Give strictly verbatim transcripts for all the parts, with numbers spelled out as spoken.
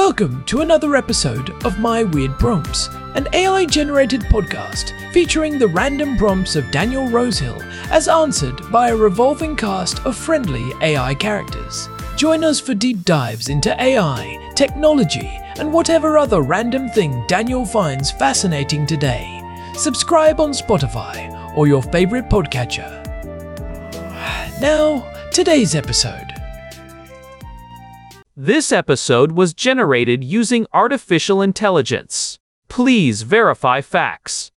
Welcome to another episode of My Weird Prompts, an A I-generated podcast featuring the random prompts of Daniel Rosehill as answered by a revolving cast of friendly A I characters. Join us for deep dives into A I, technology, and whatever other random thing Daniel finds fascinating today. Subscribe on Spotify or your favorite podcatcher. Now, today's episode. This episode was generated using artificial intelligence. Please verify facts.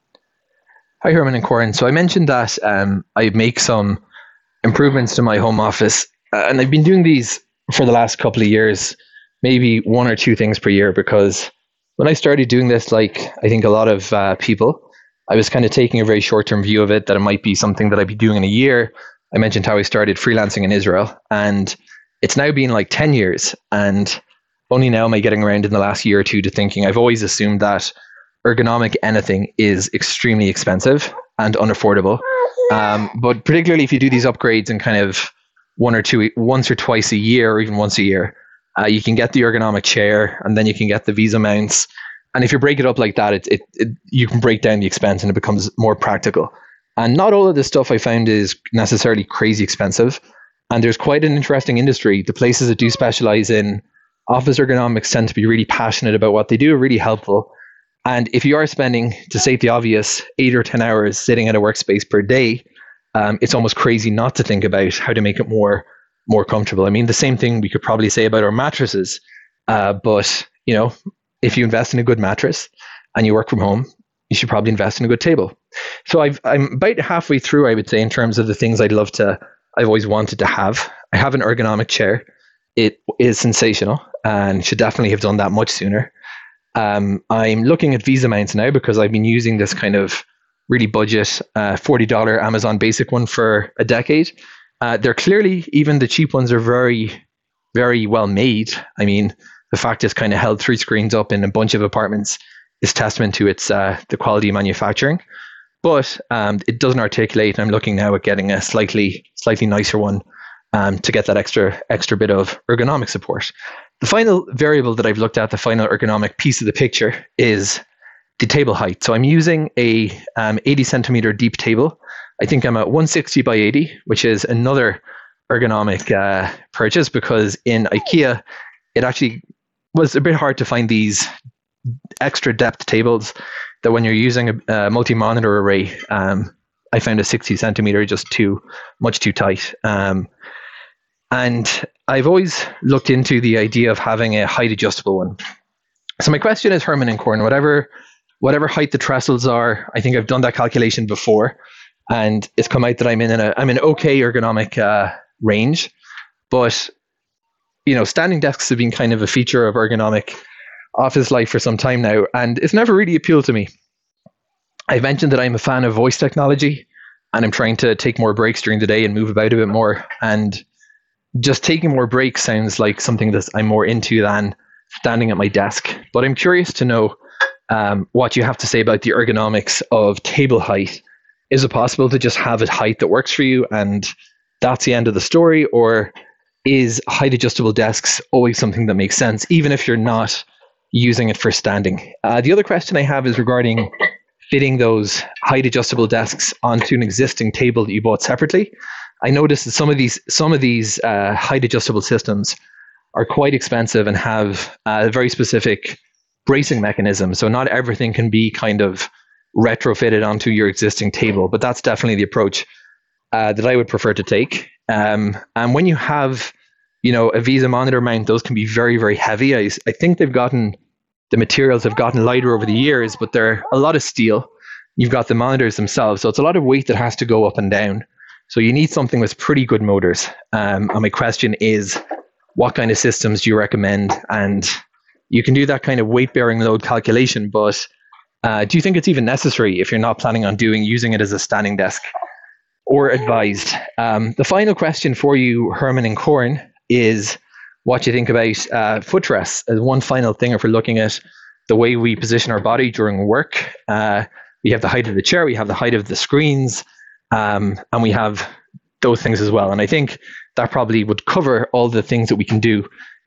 Hi, Herman and Corin. So I mentioned that um, I make some improvements to my home office, uh, and I've been doing these for the last couple of years, maybe one or two things per year, because when I started doing this, like I think a lot of uh, people, I was kind of taking a very short-term view of it, that it might be something that I'd be doing in a year. I mentioned how I started freelancing in Israel, and it's now been like ten years, and only now am I getting around in the last year or two to thinking I've always assumed that ergonomic anything is extremely expensive and unaffordable. Um, but particularly if you do these upgrades in kind of one or two, once or twice a year, or even once a year, uh, you can get the ergonomic chair, and then you can get the Visa mounts. And if you break it up like that, it, it, it you can break down the expense and it becomes more practical. And not all of this stuff I found is necessarily crazy expensive. And there's quite an interesting industry. The places that do specialize in office ergonomics tend to be really passionate about what they do, really helpful. And if you are spending, to state the obvious, eight or ten hours sitting at a workspace per day, um, it's almost crazy not to think about how to make it more, more comfortable. I mean, the same thing we could probably say about our mattresses. Uh, but, you know, if you invest in a good mattress and you work from home, you should probably invest in a good table. So I've, I'm about halfway through, I would say, in terms of the things I'd love to I've always wanted to have. I have an ergonomic chair. It is sensational and should definitely have done that much sooner. Um, I'm looking at Visa mounts now because I've been using this kind of really budget uh, forty dollars Amazon Basic one for a decade. Uh, they're clearly, even the cheap ones are very, very well made. I mean, the fact it's kind of held three screens up in a bunch of apartments is testament to its uh, the quality of manufacturing. But um, it doesn't articulate, and I'm looking now at getting a slightly slightly nicer one um, to get that extra extra bit of ergonomic support. The final variable that I've looked at, the final ergonomic piece of the picture, is the table height. So I'm using a um, eighty centimeter deep table. I think I'm at one sixty by eighty, which is another ergonomic uh, purchase, because in IKEA, it actually was a bit hard to find these extra depth tables that when you're using a, a multi-monitor array, um, I found a sixty centimeter just too much too tight. Um, and I've always looked into the idea of having a height adjustable one. So my question is, Herman and Corin, whatever whatever height the trestles are, I think I've done that calculation before, and it's come out that I'm in a I'm in okay ergonomic uh, range. But you know, standing desks have been kind of a feature of ergonomic office life for some time now, and it's never really appealed to me. I've mentioned that I'm a fan of voice technology, and I'm trying to take more breaks during the day and move about a bit more, and just taking more breaks sounds like something that I'm more into than standing at my desk. But I'm curious to know um, what you have to say about the ergonomics of table height. Is it possible to just have a height that works for you and that's the end of the story, or is height adjustable desks always something that makes sense, even if you're not using it for standing? Uh, the other question I have is regarding fitting those height adjustable desks onto an existing table that you bought separately. I noticed that some of these some of these uh, height adjustable systems are quite expensive and have a very specific bracing mechanism. So not everything can be kind of retrofitted onto your existing table, but that's definitely the approach uh, that I would prefer to take. Um, and when you have, you know, a Visa monitor mount, those can be very, very heavy. I, I think they've gotten, the materials have gotten lighter over the years, but they're a lot of steel. You've got the monitors themselves, so it's a lot of weight that has to go up and down. So you need something with pretty good motors. Um, and my question is, what kind of systems do you recommend? And you can do that kind of weight-bearing load calculation, but uh, do you think it's even necessary if you're not planning on doing using it as a standing desk, or advised? Um, the final question for you, Herman and Corin, is what you think about uh, footrests as one final thing. If we're looking at the way we position our body during work, uh, we have the height of the chair, we have the height of the screens, um, and we have those things as well. And I think that probably would cover all the things that we can do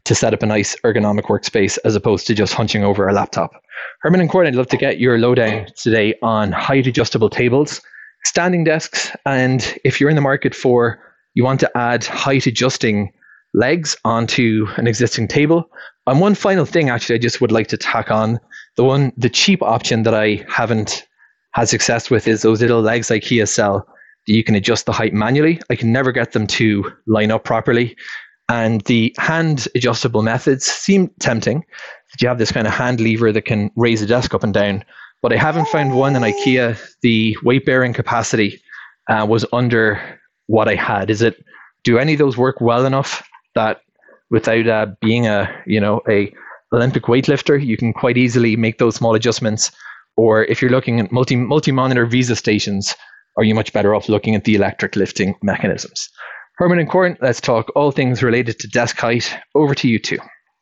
to set up a nice ergonomic workspace as opposed to just hunching over a laptop. Herman and Corin, I'd love to get your lowdown today on height adjustable tables, standing desks, and if you're in the market for, you want to add height adjusting legs onto an existing table. And one final thing, actually, I just would like to tack on. The one, the cheap option that I haven't had success with is those little legs IKEA sell that you can adjust the height manually. I can never get them to line up properly. And the hand adjustable methods seem tempting. That you have this kind of hand lever that can raise the desk up and down. But I haven't found one in IKEA. The weight bearing capacity uh, was under what I had. Is it, do any of those work well enough that without uh, being a, you know, a Olympic weightlifter, you can quite easily make those small adjustments? Or if you're looking at multi multi-monitor Visa stations, are you much better off looking at the electric lifting mechanisms? Herman and Corin, let's talk all things related to desk height. Over to you two.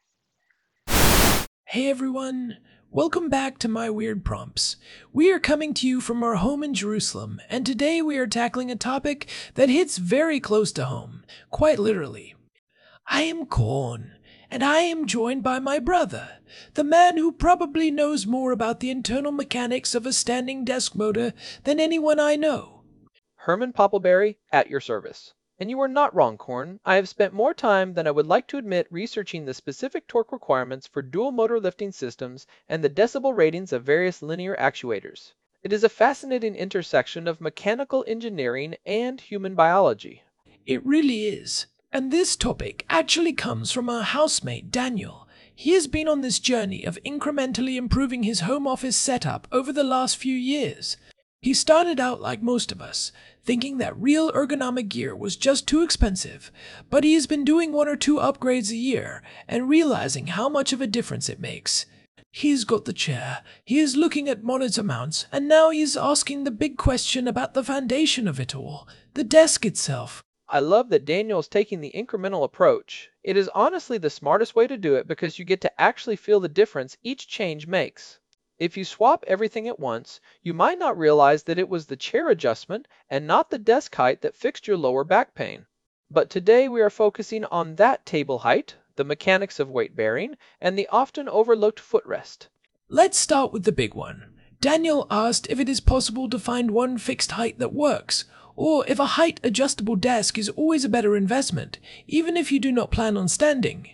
Hey everyone, welcome back to My Weird Prompts. We are coming to you from our home in Jerusalem, and today we are tackling a topic that hits very close to home, quite literally. I am Corn, and I am joined by my brother, the man who probably knows more about the internal mechanics of a standing desk motor than anyone I know. Herman Poppleberry, at your service. And you are not wrong, Corn. I have spent more time than I would like to admit researching the specific torque requirements for dual motor lifting systems and the decibel ratings of various linear actuators. It is a fascinating intersection of mechanical engineering and human biology. It really is. And this topic actually comes from our housemate, Daniel. He has been on this journey of incrementally improving his home office setup over the last few years. He started out like most of us, thinking that real ergonomic gear was just too expensive, but he has been doing one or two upgrades a year and realizing how much of a difference it makes. He's got the chair, he is looking at monitor mounts, and now he's asking the big question about the foundation of it all, the desk itself. I love that Daniel's taking the incremental approach. It is honestly the smartest way to do it because you get to actually feel the difference each change makes. If you swap everything at once, you might not realize that it was the chair adjustment and not the desk height that fixed your lower back pain. But today we are focusing on that table height, the mechanics of weight bearing, and the often overlooked footrest. Let's start with the big one. Daniel asked if it is possible to find one fixed height that works, or if a height adjustable desk is always a better investment, even if you do not plan on standing.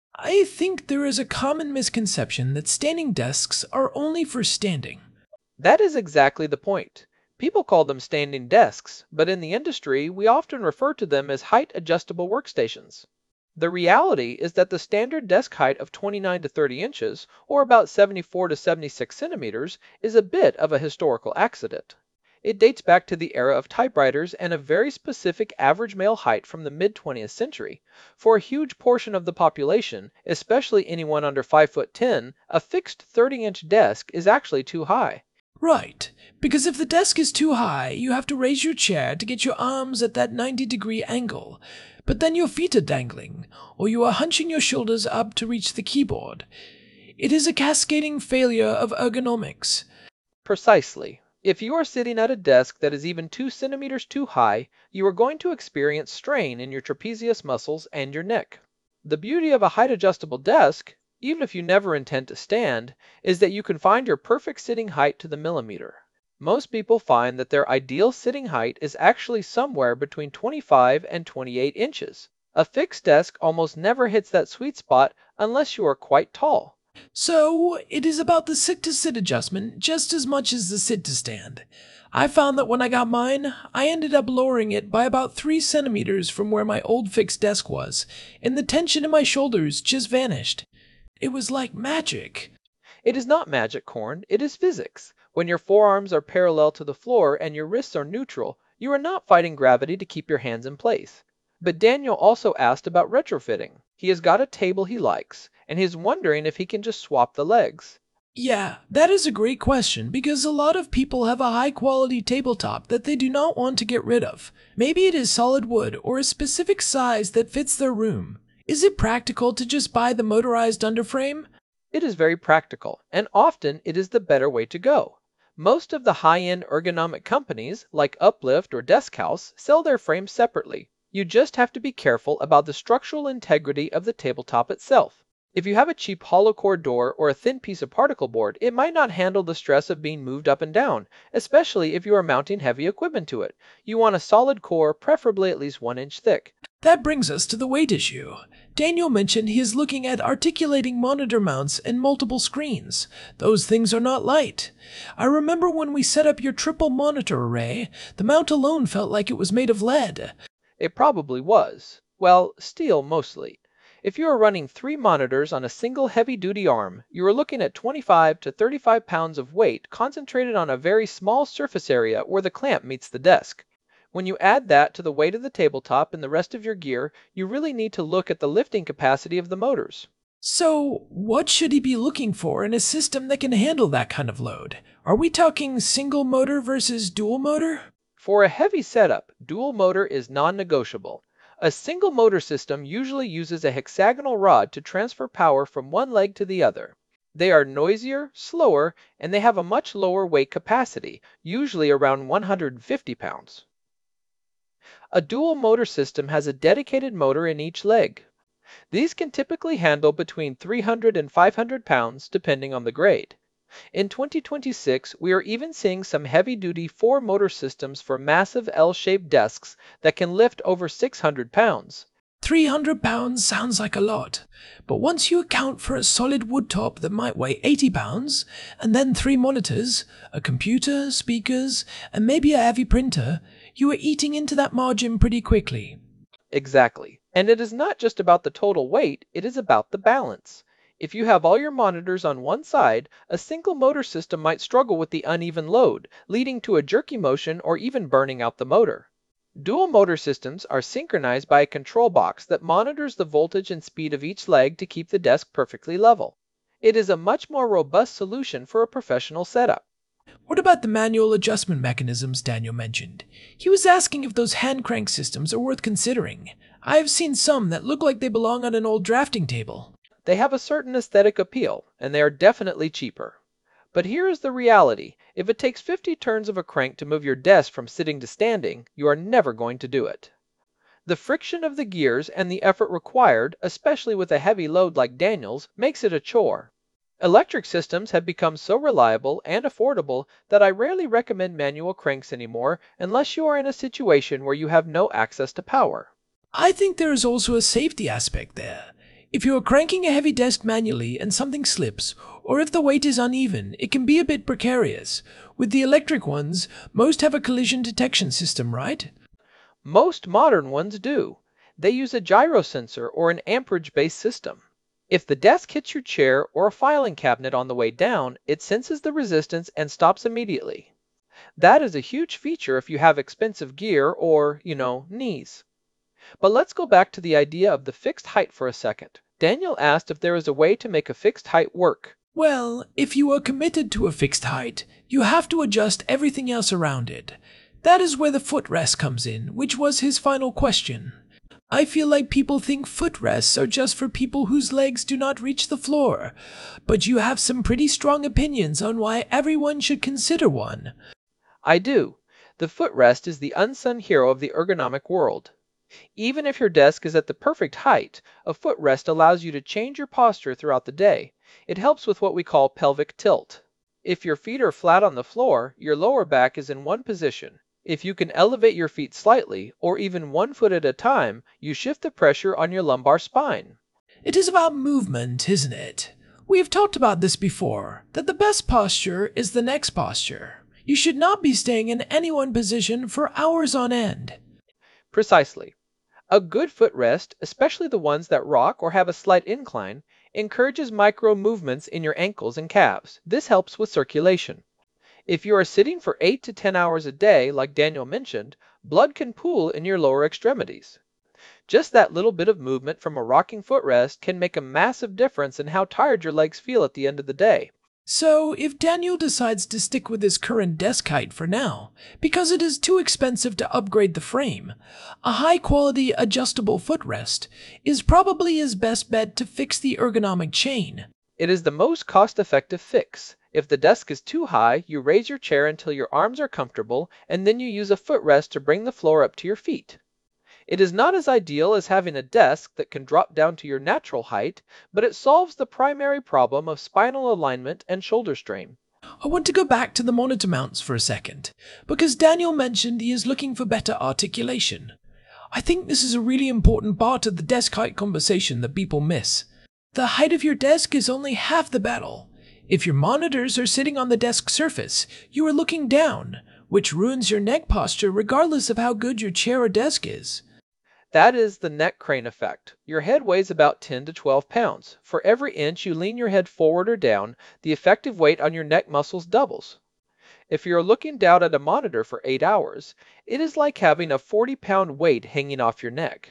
I think there is a common misconception that standing desks are only for standing. That is exactly the point. People call them standing desks, but in the industry, we often refer to them as height adjustable workstations. The reality is that the standard desk height of twenty-nine to thirty inches, or about seventy-four to seventy-six centimeters, is a bit of a historical accident. It dates back to the era of typewriters and a very specific average male height from the mid twentieth century. For a huge portion of the population, especially anyone under five foot ten, a fixed thirty inch desk is actually too high. Right, because if the desk is too high, you have to raise your chair to get your arms at that ninety degree angle, but then your feet are dangling, or you are hunching your shoulders up to reach the keyboard. It is a cascading failure of ergonomics. Precisely. If you are sitting at a desk that is even two centimeters too high, you are going to experience strain in your trapezius muscles and your neck. The beauty of a height adjustable desk, even if you never intend to stand, is that you can find your perfect sitting height to the millimeter. Most people find that their ideal sitting height is actually somewhere between twenty-five and twenty-eight inches. A fixed desk almost never hits that sweet spot unless you are quite tall. So, it is about the sit-to-sit adjustment just as much as the sit-to-stand. I found that when I got mine, I ended up lowering it by about three centimeters from where my old fixed desk was, and the tension in my shoulders just vanished. It was like magic. It is not magic, Corn, it is physics. When your forearms are parallel to the floor and your wrists are neutral, you are not fighting gravity to keep your hands in place. But Daniel also asked about retrofitting. He has got a table he likes, and he's wondering if he can just swap the legs. Yeah, that is a great question because a lot of people have a high-quality tabletop that they do not want to get rid of. Maybe it is solid wood or a specific size that fits their room. Is it practical to just buy the motorized underframe? It is very practical, and often it is the better way to go. Most of the high-end ergonomic companies, like Uplift or Desk House, sell their frames separately. You just have to be careful about the structural integrity of the tabletop itself. If you have a cheap hollow core door or a thin piece of particle board, it might not handle the stress of being moved up and down, especially if you are mounting heavy equipment to it. You want a solid core, preferably at least one inch thick. That brings us to the weight issue. Daniel mentioned he is looking at articulating monitor mounts and multiple screens. Those things are not light. I remember when we set up your triple monitor array, the mount alone felt like it was made of lead. It probably was. Well, steel mostly. If you are running three monitors on a single heavy-duty arm, you are looking at twenty-five to thirty-five pounds of weight concentrated on a very small surface area where the clamp meets the desk. When you add that to the weight of the tabletop and the rest of your gear, you really need to look at the lifting capacity of the motors. So, what should he be looking for in a system that can handle that kind of load? Are we talking single motor versus dual motor? For a heavy setup, dual motor is non-negotiable. A single motor system usually uses a hexagonal rod to transfer power from one leg to the other. They are noisier, slower, and they have a much lower weight capacity, usually around one hundred fifty pounds. A dual motor system has a dedicated motor in each leg. These can typically handle between three hundred and five hundred pounds depending on the grade. In twenty twenty-six, we are even seeing some heavy-duty four-motor systems for massive L-shaped desks that can lift over six hundred pounds. three hundred pounds sounds like a lot, but once you account for a solid wood top that might weigh eighty pounds, and then three monitors, a computer, speakers, and maybe a heavy printer, you are eating into that margin pretty quickly. Exactly. And it is not just about the total weight, it is about the balance. If you have all your monitors on one side, a single motor system might struggle with the uneven load, leading to a jerky motion or even burning out the motor. Dual motor systems are synchronized by a control box that monitors the voltage and speed of each leg to keep the desk perfectly level. It is a much more robust solution for a professional setup. What about the manual adjustment mechanisms Daniel mentioned? He was asking if those hand crank systems are worth considering. I have seen some that look like they belong on an old drafting table. They have a certain aesthetic appeal, and they are definitely cheaper. But here is the reality. If it takes fifty turns of a crank to move your desk from sitting to standing, you are never going to do it. The friction of the gears and the effort required, especially with a heavy load like Daniel's, makes it a chore. Electric systems have become so reliable and affordable that I rarely recommend manual cranks anymore unless you are in a situation where you have no access to power. I think there is also a safety aspect there. If you are cranking a heavy desk manually and something slips, or if the weight is uneven, it can be a bit precarious. With the electric ones, most have a collision detection system, right? Most modern ones do. They use a gyro sensor or an amperage-based system. If the desk hits your chair or a filing cabinet on the way down, it senses the resistance and stops immediately. That is a huge feature if you have expensive gear or, you know, knees. But let's go back to the idea of the fixed height for a second. Daniel asked if there is a way to make a fixed height work. Well, if you are committed to a fixed height, you have to adjust everything else around it. That is where the footrest comes in, which was his final question. I feel like people think footrests are just for people whose legs do not reach the floor, but you have some pretty strong opinions on why everyone should consider one. I do. The footrest is the unsung hero of the ergonomic world. Even if your desk is at the perfect height, a footrest allows you to change your posture throughout the day. It helps with what we call pelvic tilt. If your feet are flat on the floor, your lower back is in one position. If you can elevate your feet slightly, or even one foot at a time, you shift the pressure on your lumbar spine. It is about movement, isn't it? We have talked about this before, that the best posture is the next posture. You should not be staying in any one position for hours on end. Precisely. A good footrest, especially the ones that rock or have a slight incline, encourages micro movements in your ankles and calves. This helps with circulation. If you are sitting for eight to ten hours a day, like Daniel mentioned, blood can pool in your lower extremities. Just that little bit of movement from a rocking footrest can make a massive difference in how tired your legs feel at the end of the day. So, if Daniel decides to stick with his current desk height for now, because it is too expensive to upgrade the frame, a high-quality adjustable footrest is probably his best bet to fix the ergonomic chain. It is the most cost-effective fix. If the desk is too high, you raise your chair until your arms are comfortable, and then you use a footrest to bring the floor up to your feet. It is not as ideal as having a desk that can drop down to your natural height, but it solves the primary problem of spinal alignment and shoulder strain. I want to go back to the monitor mounts for a second, because Daniel mentioned he is looking for better articulation. I think this is a really important part of the desk height conversation that people miss. The height of your desk is only half the battle. If your monitors are sitting on the desk surface, you are looking down, which ruins your neck posture regardless of how good your chair or desk is. That is the neck crane effect. Your head weighs about ten to twelve pounds. For every inch you lean your head forward or down, the effective weight on your neck muscles doubles. If you're looking down at a monitor for eight hours, it is like having a forty pound weight hanging off your neck.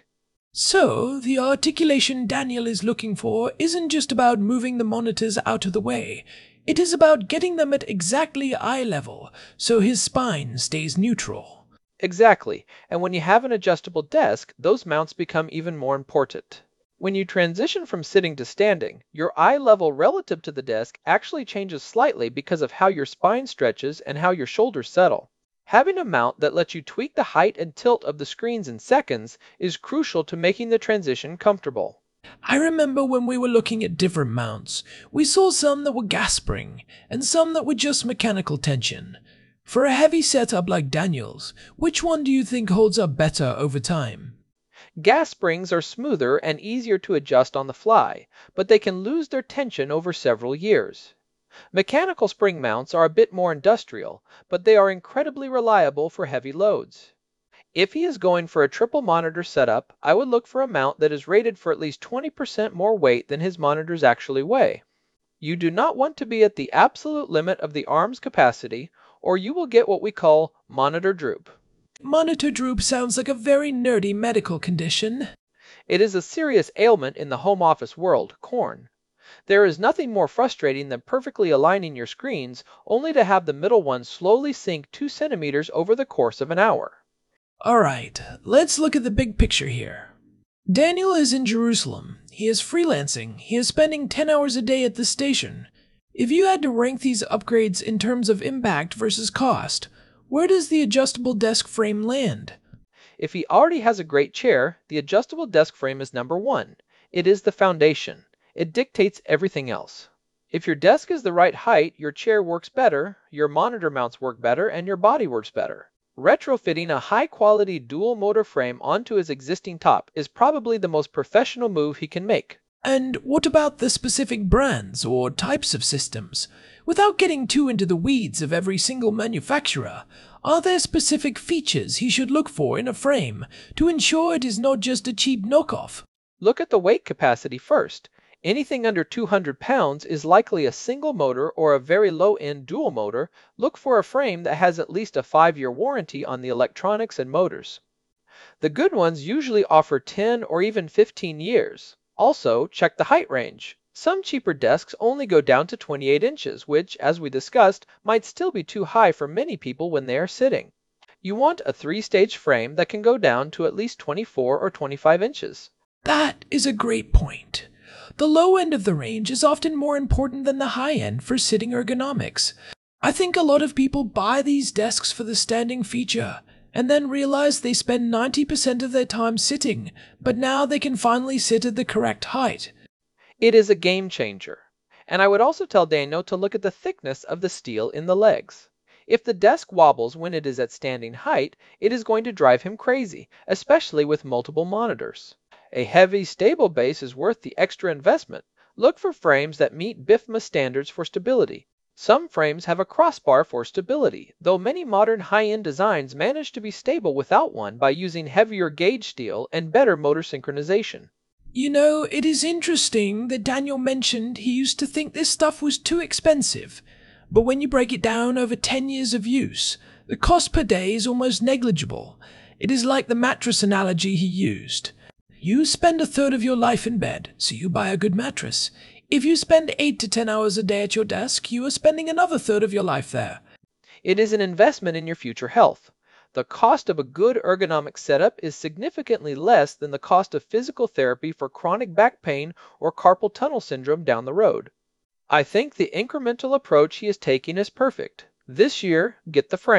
So, the articulation Daniel is looking for isn't just about moving the monitors out of the way. It is about getting them at exactly eye level, so his spine stays neutral. Exactly, and when you have an adjustable desk, those mounts become even more important. When you transition from sitting to standing, your eye level relative to the desk actually changes slightly because of how your spine stretches and how your shoulders settle. Having a mount that lets you tweak the height and tilt of the screens in seconds is crucial to making the transition comfortable. I remember when we were looking at different mounts, we saw some that were gas spring and some that were just mechanical tension. For a heavy setup like Daniel's, which one do you think holds up better over time? Gas springs are smoother and easier to adjust on the fly, but they can lose their tension over several years. Mechanical spring mounts are a bit more industrial, but they are incredibly reliable for heavy loads. If he is going for a triple monitor setup, I would look for a mount that is rated for at least twenty percent more weight than his monitors actually weigh. You do not want to be at the absolute limit of the arm's capacity, or you will get what we call monitor droop. Monitor droop sounds like a very nerdy medical condition. It is a serious ailment in the home office world, corn. There is nothing more frustrating than perfectly aligning your screens only to have the middle one slowly sink two centimeters over the course of an hour. Alright, let's look at the big picture here. Daniel is in Jerusalem. He is freelancing. He is spending ten hours a day at the station. If you had to rank these upgrades in terms of impact versus cost, where does the adjustable desk frame land? If he already has a great chair, the adjustable desk frame is number one. It is the foundation. It dictates everything else. If your desk is the right height, your chair works better, your monitor mounts work better, and your body works better. Retrofitting a high-quality dual-motor frame onto his existing top is probably the most professional move he can make. And what about the specific brands or types of systems? Without getting too into the weeds of every single manufacturer, are there specific features he should look for in a frame to ensure it is not just a cheap knockoff? Look at the weight capacity first. Anything under two hundred pounds is likely a single motor or a very low-end dual motor. Look for a frame that has at least a five-year warranty on the electronics and motors. The good ones usually offer ten or even fifteen years. Also, check the height range. Some cheaper desks only go down to twenty-eight inches, which, as we discussed, might still be too high for many people when they are sitting. You want a three-stage frame that can go down to at least twenty-four or twenty-five inches. That is a great point. The low end of the range is often more important than the high end for sitting ergonomics. I think a lot of people buy these desks for the standing feature, and then realize they spend ninety percent of their time sitting, but now they can finally sit at the correct height. It is a game changer. And I would also tell Daniel to look at the thickness of the steel in the legs. If the desk wobbles when it is at standing height, it is going to drive him crazy, especially with multiple monitors. A heavy, stable base is worth the extra investment. Look for frames that meet B I F M A standards for stability. Some frames have a crossbar for stability, though many modern high-end designs manage to be stable without one by using heavier gauge steel and better motor synchronization. You know, it is interesting that Daniel mentioned he used to think this stuff was too expensive, but when you break it down over ten years of use, the cost per day is almost negligible. It is like the mattress analogy he used. You spend a third of your life in bed, so you buy a good mattress. If you spend eight to ten hours a day at your desk, you are spending another third of your life there. It is an investment in your future health. The cost of a good ergonomic setup is significantly less than the cost of physical therapy for chronic back pain or carpal tunnel syndrome down the road. I think the incremental approach he is taking is perfect. This year, get the frame.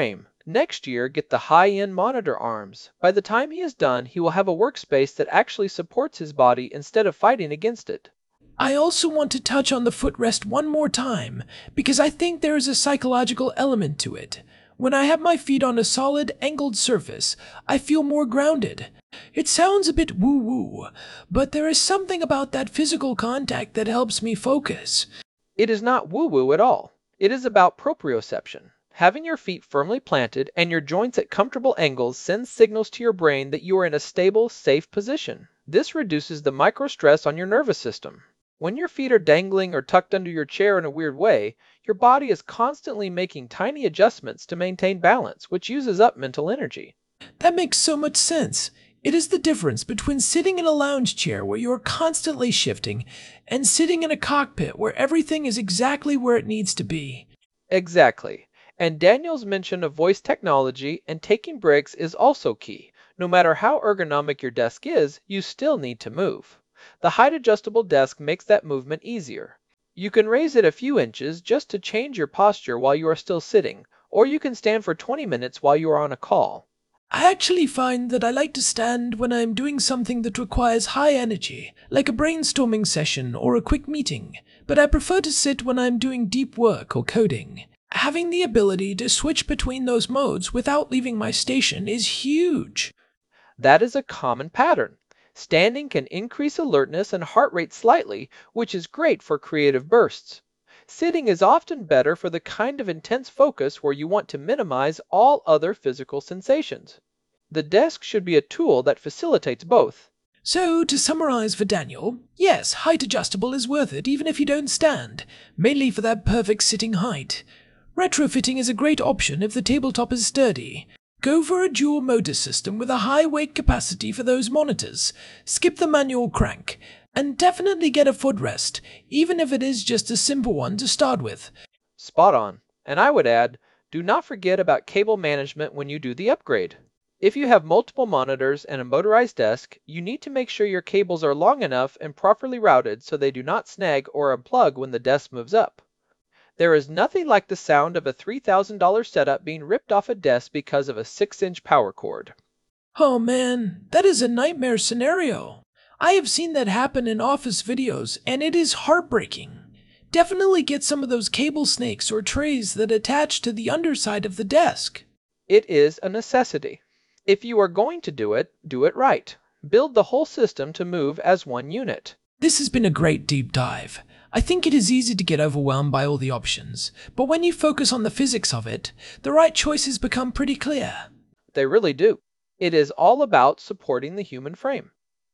Next year, get the high-end monitor arms. By the time he is done, he will have a workspace that actually supports his body instead of fighting against it. I also want to touch on the footrest one more time, because I think there is a psychological element to it. When I have my feet on a solid, angled surface, I feel more grounded. It sounds a bit woo-woo, but there is something about that physical contact that helps me focus. It is not woo-woo at all. It is about proprioception. Having your feet firmly planted and your joints at comfortable angles sends signals to your brain that you are in a stable, safe position. This reduces the microstress on your nervous system. When your feet are dangling or tucked under your chair in a weird way, your body is constantly making tiny adjustments to maintain balance, which uses up mental energy. That makes so much sense. It is the difference between sitting in a lounge chair where you are constantly shifting and sitting in a cockpit where everything is exactly where it needs to be. Exactly. And Daniel's mention of voice technology and taking breaks is also key. No matter how ergonomic your desk is, you still need to move. The height-adjustable desk makes that movement easier. You can raise it a few inches just to change your posture while you are still sitting, or you can stand for twenty minutes while you are on a call. I actually find that I like to stand when I am doing something that requires high energy, like a brainstorming session or a quick meeting, but I prefer to sit when I am doing deep work or coding. Having the ability to switch between those modes without leaving my station is huge. That is a common pattern. Standing can increase alertness and heart rate slightly, which is great for creative bursts. Sitting is often better for the kind of intense focus where you want to minimize all other physical sensations. The desk should be a tool that facilitates both. So, to summarize for Daniel, yes, height adjustable is worth it even if you don't stand, mainly for that perfect sitting height. Retrofitting is a great option if the tabletop is sturdy. Go for a dual motor system with a high weight capacity for those monitors. Skip the manual crank. And definitely get a footrest, even if it is just a simple one to start with. Spot on. And I would add, do not forget about cable management when you do the upgrade. If you have multiple monitors and a motorized desk, you need to make sure your cables are long enough and properly routed so they do not snag or unplug when the desk moves up. There is nothing like the sound of a three thousand dollar setup being ripped off a desk because of a six inch power cord. Oh man, that is a nightmare scenario. I have seen that happen in office videos, and it is heartbreaking. Definitely get some of those cable snakes or trays that attach to the underside of the desk. It is a necessity. If you are going to do it, do it right. Build the whole system to move as one unit. This has been a great deep dive. I think it is easy to get overwhelmed by all the options, but when you focus on the physics of it, the right choices become pretty clear. They really do. It is all about supporting the human frame.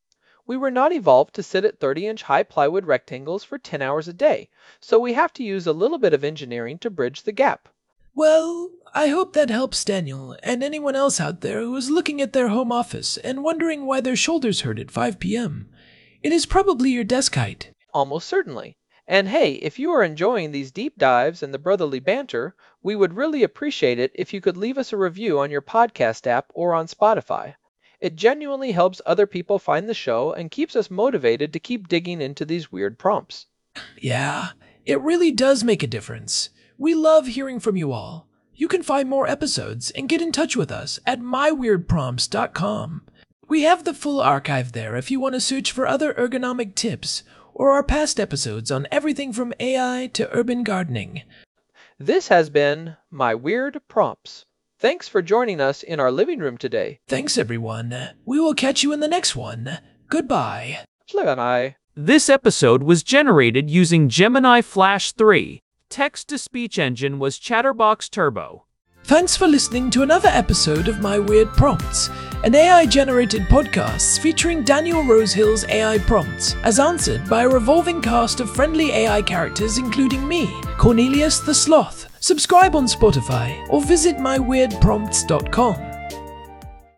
We were not evolved to sit at thirty inch high plywood rectangles for ten hours a day, so we have to use a little bit of engineering to bridge the gap. Well, I hope that helps Daniel and anyone else out there who is looking at their home office and wondering why their shoulders hurt at five p m It is probably your desk height. Almost certainly. And hey, if you are enjoying these deep dives and the brotherly banter, we would really appreciate it if you could leave us a review on your podcast app or on Spotify. It genuinely helps other people find the show and keeps us motivated to keep digging into these weird prompts. Yeah, it really does make a difference. We love hearing from you all. You can find more episodes and get in touch with us at my weird prompts dot com. We have the full archive there if you want to search for other ergonomic tips or our past episodes on everything from A I to urban gardening. This has been My Weird Prompts. Thanks for joining us in our living room today. Thanks, everyone. We will catch you in the next one. Goodbye. Gemini. This episode was generated using Gemini Flash three. Text-to-speech engine was Chatterbox Turbo. Thanks for listening to another episode of My Weird Prompts, an A I-generated podcast featuring Daniel Rosehill's A I prompts, as answered by a revolving cast of friendly A I characters including me, Cornelius the Sloth. Subscribe on Spotify or visit my weird prompts dot com.